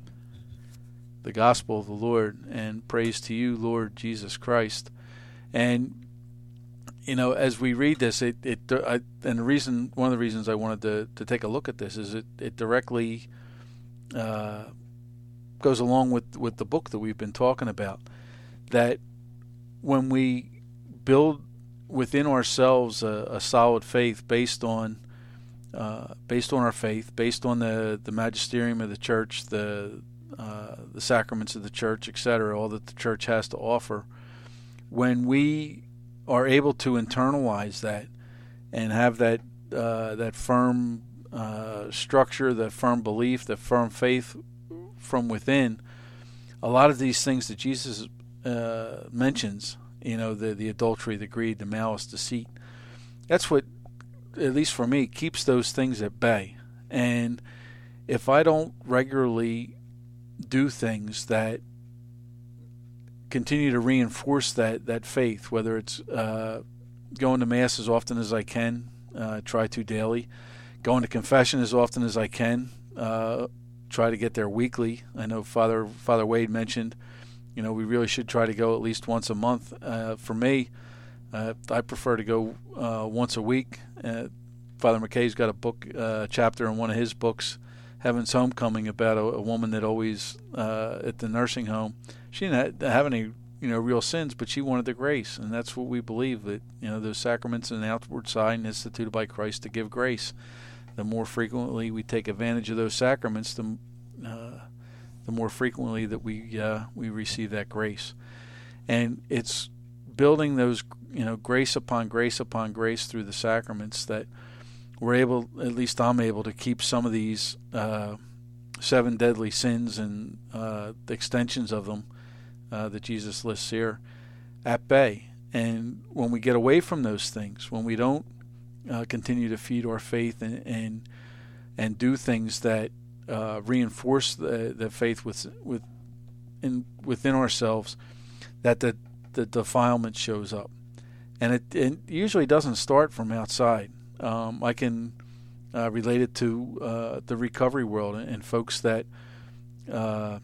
The gospel of the Lord, and praise to you, Lord Jesus Christ. And you know, as we read this, it it I, and the reason, one of the reasons I wanted to to take a look at this is it it directly uh, goes along with with the book that we've been talking about. That when we build within ourselves a, a solid faith based on uh, based on our faith, based on the the magisterium of the church, the Uh, the sacraments of the church, et cetera, all that the church has to offer, when we are able to internalize that and have that uh, that firm uh, structure, that firm belief, that firm faith from within, a lot of these things that Jesus uh, mentions, you know, the the adultery, the greed, the malice, deceit, that's what, at least for me, keeps those things at bay. And if I don't regularly do things that continue to reinforce that, that faith, whether it's uh, going to Mass as often as I can, uh, try to daily, going to confession as often as I can, uh, try to get there weekly. I know Father Father Wade mentioned you know, we really should try to go at least once a month. Uh, for me, uh, I prefer to go uh, once a week. Uh, Father McKay's got a book uh, chapter in one of his books, Heaven's Homecoming, about a, a woman that always uh, at the nursing home, she didn't have any, you know, real sins, but she wanted the grace, and that's what we believe, that, you know, those sacraments are an outward sign instituted by Christ to give grace. The more frequently we take advantage of those sacraments, the uh, the more frequently that we uh, we receive that grace. And it's building those, you know, grace upon grace upon grace through the sacraments that we're able, at least I'm able, to keep some of these uh, seven deadly sins and uh, the extensions of them uh, that Jesus lists here at bay. And when we get away from those things, when we don't uh, continue to feed our faith and and, and do things that uh, reinforce the, the faith with, with in, within ourselves, that the, the defilement shows up. And it, it usually doesn't start from outside. Um, I can uh, relate it to uh, the recovery world and, and folks that uh,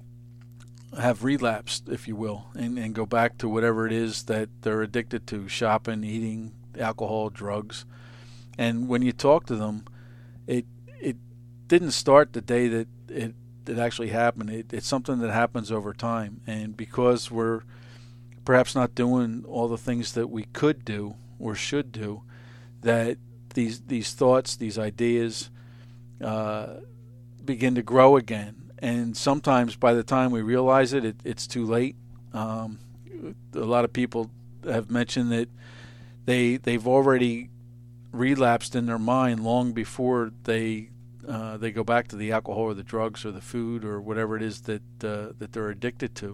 have relapsed, if you will, and, and go back to whatever it is that they're addicted to, shopping, eating, alcohol, drugs. And when you talk to them, it it didn't start the day that it, it actually happened. It, it's something that happens over time. And because we're perhaps not doing all the things that we could do or should do, that these these thoughts, these ideas uh, begin to grow again. And sometimes by the time we realize it, it it's too late. Um, a lot of people have mentioned that they, they've already relapsed in their mind long before they uh, they go back to the alcohol or the drugs or the food or whatever it is that uh, that they're addicted to.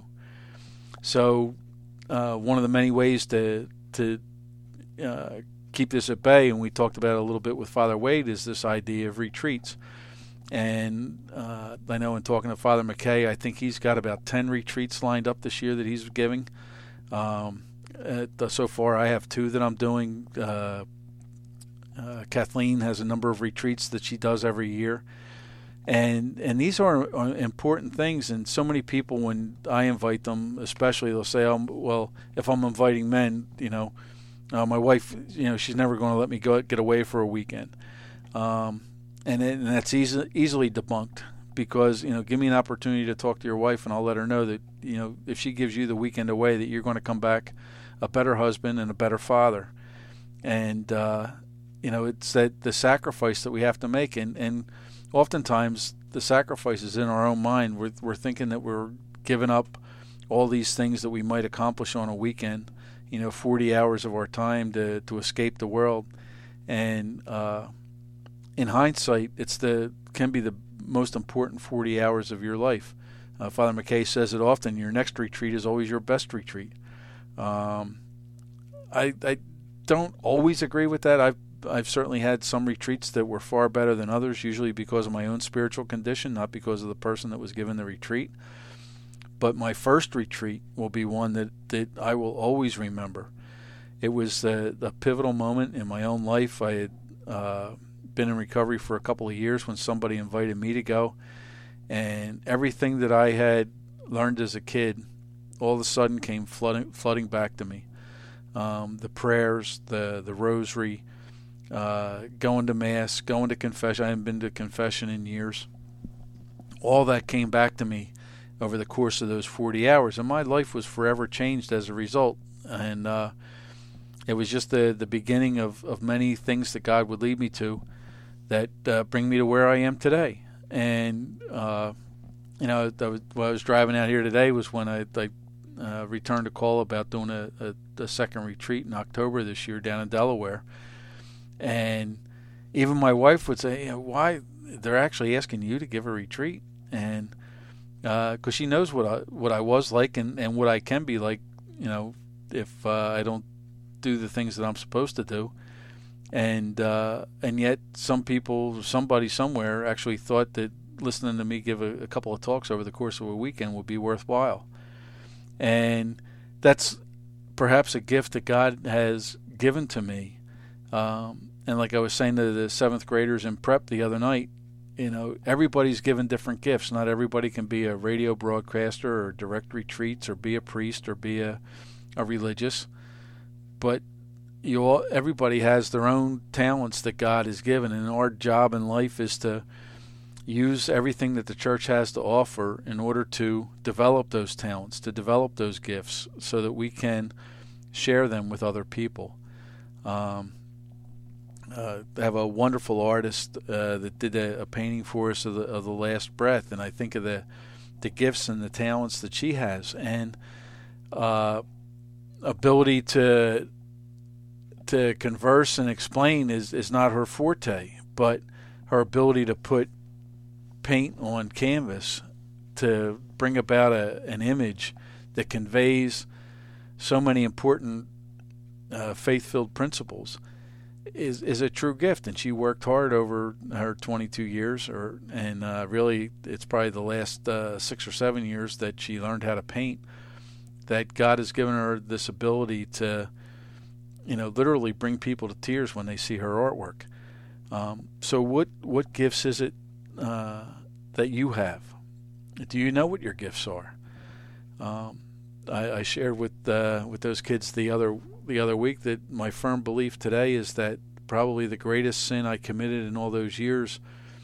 So uh, one of the many ways to to uh, keep this at bay, and we talked about it a little bit with Father Wade, is this idea of retreats. And uh, I know in talking to Father McKay, I think he's got about ten retreats lined up this year that he's giving. Um, uh, so far, I have two that I'm doing. Uh, uh, Kathleen has a number of retreats that she does every year. And and these are, are important things. And so many people, when I invite them, especially, they'll say, oh, well, if I'm inviting men, you know, uh, my wife, you know, she's never going to let me go get away for a weekend. Um, and, it, and that's easy, easily debunked, because, you know, give me an opportunity to talk to your wife and I'll let her know that, you know, if she gives you the weekend away, that you're going to come back a better husband and a better father. And, uh, you know, it's that the sacrifice that we have to make. And, and oftentimes the sacrifice is in our own mind. We're, we're thinking that we're giving up all these things that we might accomplish on a weekend, you know, forty hours of our time to, to escape the world. And uh, in hindsight, it's the can be the most important forty hours of your life. Uh, Father McKay says it often, your next retreat is always your best retreat. Um, I, I don't always agree with that. I've I've certainly had some retreats that were far better than others, usually because of my own spiritual condition, not because of the person that was given the retreat. But my first retreat will be one that, that I will always remember. It was a, a pivotal moment in my own life. I had uh, been in recovery for a couple of years when somebody invited me to go, and everything that I had learned as a kid all of a sudden came flooding flooding back to me. Um, the prayers, the the rosary, uh, going to Mass, going to confession. I hadn't been to confession in years. All that came back to me over the course of those forty hours, and my life was forever changed as a result. And uh, it was just the, the beginning of, of many things that God would lead me to that uh, bring me to where I am today. And, uh, you know, I was, when I was driving out here today was when I, I uh, returned a call about doing a, a, a second retreat in October this year down in Delaware. And even my wife would say, you know, why they're actually asking you to give a retreat? And because uh, she knows what I what I was like and, and what I can be like, you know, if uh, I don't do the things that I'm supposed to do. And uh, and yet some people, somebody somewhere actually thought that listening to me give a, a couple of talks over the course of a weekend would be worthwhile. And that's perhaps a gift that God has given to me. Um, and like I was saying to the seventh graders in prep the other night, you know, everybody's given different gifts. Not everybody can be a radio broadcaster or direct retreats or be a priest or be a, a religious. But you all, everybody has their own talents that God has given, and our job in life is to use everything that the church has to offer in order to develop those talents, to develop those gifts, so that we can share them with other people. Um, uh, I have a wonderful artist uh, that did a, a painting for us of the, of the Last Breath, and I think of the the gifts and the talents that she has, and uh, ability to to converse and explain is, is not her forte, but her ability to put paint on canvas to bring about a, an image that conveys so many important uh, faith-filled principles is is a true gift. And she worked hard over her twenty-two years, or and uh, really it's probably the last uh, six or seven years that she learned how to paint, that God has given her this ability to, you know, literally bring people to tears when they see her artwork. Um, so what what gifts is it uh, that you have? Do you know what your gifts are? Um, I, I shared with uh, with those kids the other the other week that my firm belief today is that probably the greatest sin I committed in all those years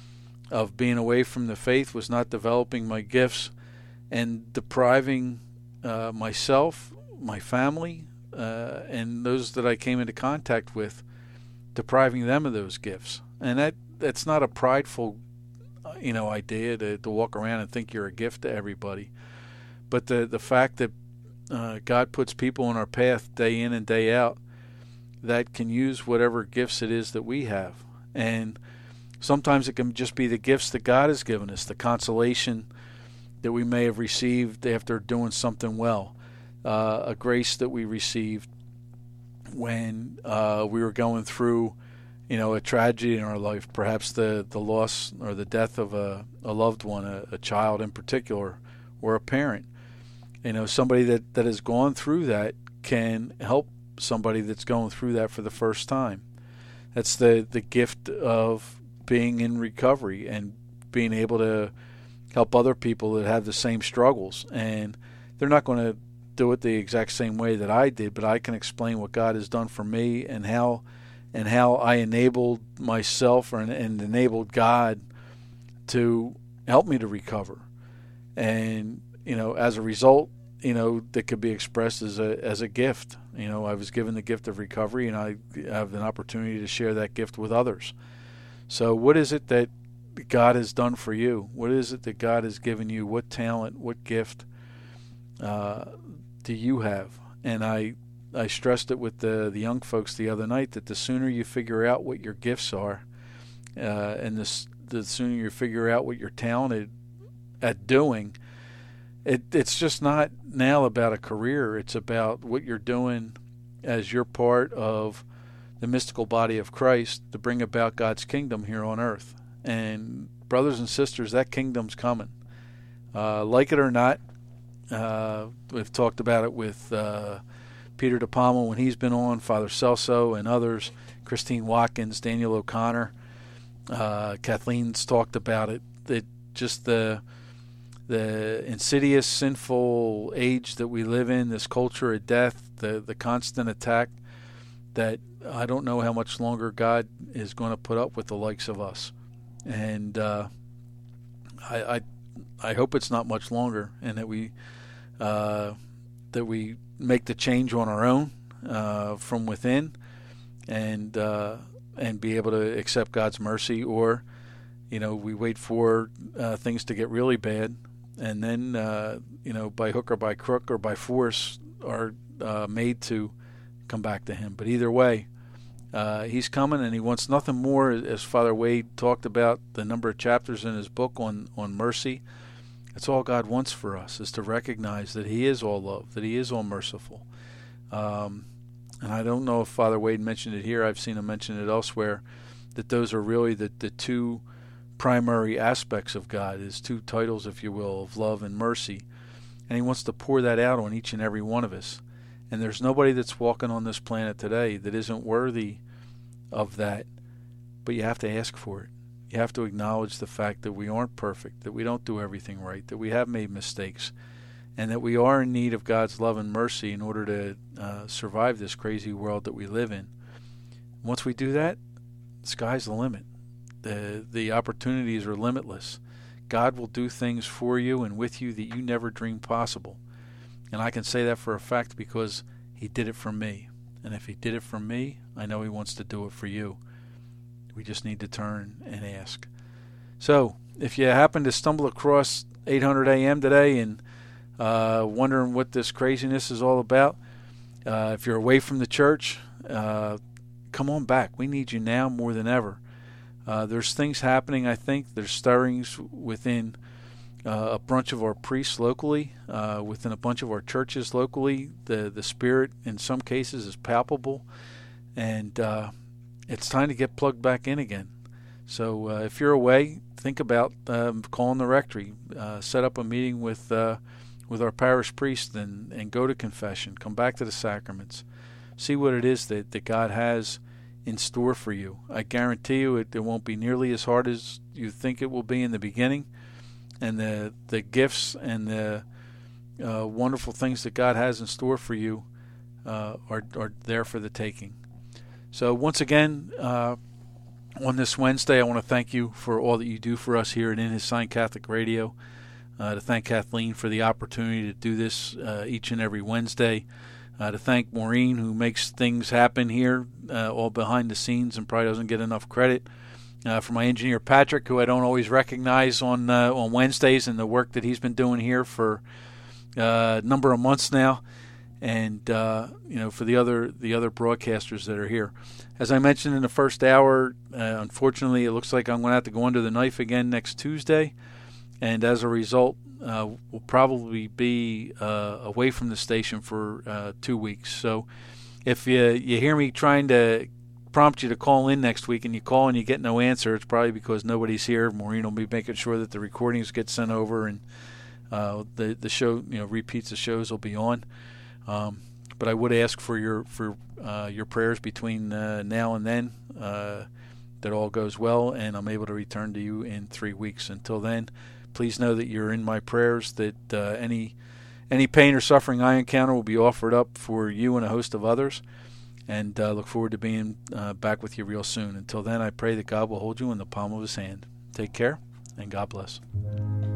of being away from the faith was not developing my gifts and depriving uh, myself, my family, uh, and those that I came into contact with, depriving them of those gifts. And that that's not a prideful, you know, idea to, to walk around and think you're a gift to everybody. But the, the fact that uh, God puts people on our path day in and day out that can use whatever gifts it is that we have. And sometimes it can just be the gifts that God has given us, the consolation that we may have received after doing something well, uh, a grace that we received when uh, we were going through, you know, a tragedy in our life, perhaps the, the loss or the death of a, a loved one, a, a child in particular, or a parent. You know, somebody that, that has gone through that can help somebody that's going through that for the first time. That's the, the gift of being in recovery and being able to help other people that have the same struggles. And they're not going to do it the exact same way that I did, but I can explain what God has done for me and how and how I enabled myself or, and enabled God to help me to recover. And, you know, as a result, you know, that could be expressed as a as a gift. You know, I was given the gift of recovery, and I have an opportunity to share that gift with others. So what is it that God has done for you? What is it that God has given you? What talent, what gift uh, do you have? And I I stressed it with the, the young folks the other night that the sooner you figure out what your gifts are, uh, and the, the sooner you figure out what you're talented at doing, it it's just not now about a career. It's about what you're doing as you're part of the mystical body of Christ to bring about God's kingdom here on earth. And brothers and sisters, that kingdom's coming. Uh, like it or not, uh, we've talked about it with uh, Peter De Palma when he's been on, Father Celso and others, Christine Watkins, Daniel O'Connor. Uh, Kathleen's talked about it, that just the the insidious, sinful age that we live in, this culture of death, the, the constant attack, that I don't know how much longer God is going to put up with the likes of us. And uh, I, I I hope it's not much longer, and that we uh, that we make the change on our own uh, from within, and uh, and be able to accept God's mercy, or you know we wait for uh, things to get really bad, and then uh, you know by hook or by crook or by force are uh, made to come back to Him. But either way, Uh, he's coming, and he wants nothing more, as Father Wade talked about the number of chapters in his book on, on mercy. That's all God wants for us, is to recognize that He is all love, that He is all merciful. Um, and I don't know if Father Wade mentioned it here. I've seen him mention it elsewhere, that those are really the, the two primary aspects of God, His two titles, if you will, of love and mercy. And He wants to pour that out on each and every one of us. And there's nobody that's walking on this planet today that isn't worthy of that, but you have to ask for it. You have to acknowledge the fact that we aren't perfect, that we don't do everything right, that we have made mistakes, and that we are in need of God's love and mercy in order to uh, survive this crazy world that we live in. Once we do that, the sky's the limit. The, the opportunities are limitless. God will do things for you and with you that you never dreamed possible. And I can say that for a fact because he did it for me. And if he did it for me, I know he wants to do it for you. We just need to turn and ask. So, if you happen to stumble across eight hundred A M today and uh, wondering what this craziness is all about, uh, if you're away from the church, uh, come on back. We need you now more than ever. Uh, there's things happening, I think. There's stirrings within uh, a bunch of our priests locally, uh, within a bunch of our churches locally. The the spirit, in some cases, is palpable. And uh, it's time to get plugged back in again. So uh, if you're away, think about um, calling the rectory. Uh, set up a meeting with uh, with our parish priest and, and go to confession. Come back to the sacraments. See what it is that, that God has in store for you. I guarantee you it, it won't be nearly as hard as you think it will be in the beginning. And the the gifts and the uh, wonderful things that God has in store for you uh, are, are there for the taking. So once again, uh, on this Wednesday, I want to thank you for all that you do for us here at In His Sign Catholic Radio. Uh, to thank Kathleen for the opportunity to do this uh, each and every Wednesday. Uh, to thank Maureen, who makes things happen here, uh, all behind the scenes, and probably doesn't get enough credit. Uh, for my engineer Patrick, who I don't always recognize on uh, on Wednesdays, and the work that he's been doing here for uh, a number of months now. And uh, you know, for the other the other broadcasters that are here, as I mentioned in the first hour, uh, unfortunately, it looks like I'm going to have to go under the knife again next Tuesday, and as a result, uh, we'll probably be uh, away from the station for uh, two weeks. So, if you you hear me trying to prompt you to call in next week, and you call and you get no answer, it's probably because nobody's here. Maureen will be making sure that the recordings get sent over, and uh, the the show, you know, repeats of shows will be on. Um, but I would ask for your for uh, your prayers between uh, now and then, uh, that all goes well, and I'm able to return to you in three weeks. Until then, please know that you're in my prayers, that uh, any any pain or suffering I encounter will be offered up for you and a host of others, and uh, look forward to being uh, back with you real soon. Until then, I pray that God will hold you in the palm of his hand. Take care, and God bless.